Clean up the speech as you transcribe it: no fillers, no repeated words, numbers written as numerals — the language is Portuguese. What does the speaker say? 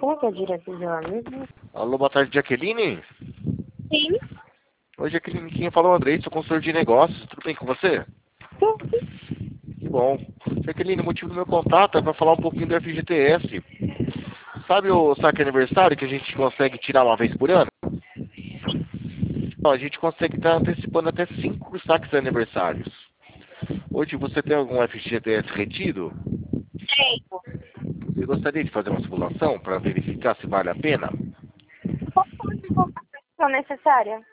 Como que é direção mesmo? Alô, boa tarde, Jaqueline. Sim. Oi, Jaqueline, quem falou é o Andrei, sou consultor de negócios. Tudo bem com você? Que bom. Jaqueline, o motivo do meu contato é para falar um pouquinho do FGTS. Sabe o saque aniversário que a gente consegue tirar uma vez por ano? Então, a gente consegue estar antecipando até 5 saques aniversários. Hoje você tem algum FGTS retido? Tenho. Você gostaria de fazer uma simulação para verificar se vale a pena? Qual foi a informação necessária?